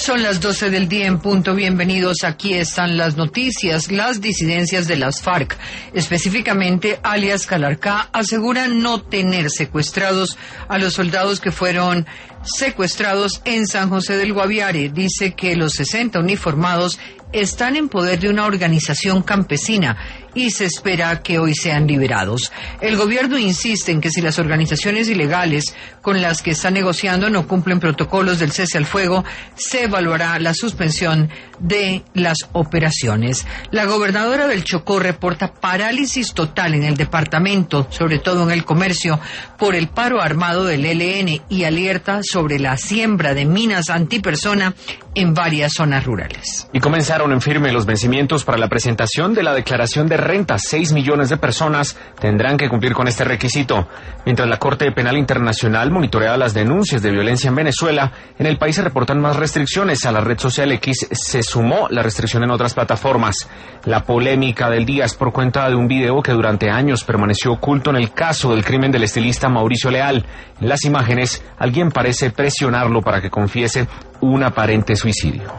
Son las 12 del día en punto. Bienvenidos. Aquí están las noticias. Las disidencias de las FARC, específicamente alias Calarcá, aseguran no tener secuestrados a los soldados que fueron secuestrados en San José del Guaviare. Dice que los 60 uniformados están en poder de una organización campesina y se espera que hoy sean liberados. El gobierno insiste en que si las organizaciones ilegales con las que está negociando no cumplen protocolos del cese al fuego, se evaluará la suspensión de las operaciones. La gobernadora del Chocó reporta parálisis total en el departamento, sobre todo en el comercio, por el paro armado del ELN y alerta sobre la siembra de minas antipersona en varias zonas rurales. Y comenzaron en firme los vencimientos para la presentación de la declaración de renta. 6 millones de personas tendrán que cumplir con este requisito. Mientras la Corte Penal Internacional monitorea las denuncias de violencia en Venezuela, en el país se reportan más restricciones. A la red social X se sumó la restricción en otras plataformas. La polémica del día es por cuenta de un video que durante años permaneció oculto en el caso del crimen del estilista Mauricio Leal. En las imágenes, alguien parece presionarlo para que confiese un aparente suicidio.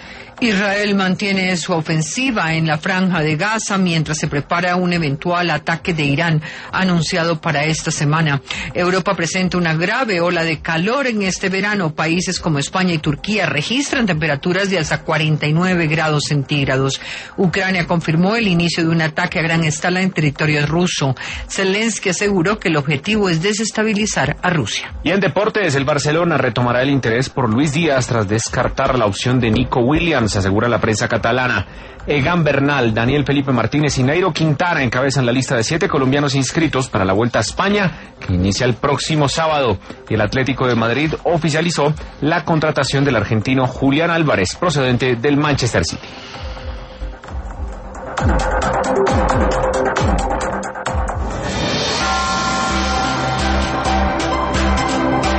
Israel mantiene su ofensiva en la Franja de Gaza mientras se prepara un eventual ataque de Irán anunciado para esta semana. Europa presenta una grave ola de calor en este verano. Países como España y Turquía registran temperaturas de hasta 49 grados centígrados. Ucrania confirmó el inicio de un ataque a gran escala en territorio ruso. Zelensky aseguró que el objetivo es desestabilizar a Rusia. Y en deportes, el Barcelona retomará el interés por Luis Díaz tras descartar la opción de Nico Williams, asegura la prensa catalana. Egan Bernal, Daniel Felipe Martínez y Nairo Quintana encabezan la lista de 7 colombianos inscritos para la Vuelta a España, que inicia el próximo sábado. Y el Atlético de Madrid oficializó la contratación del argentino Julián Álvarez, procedente del Manchester City.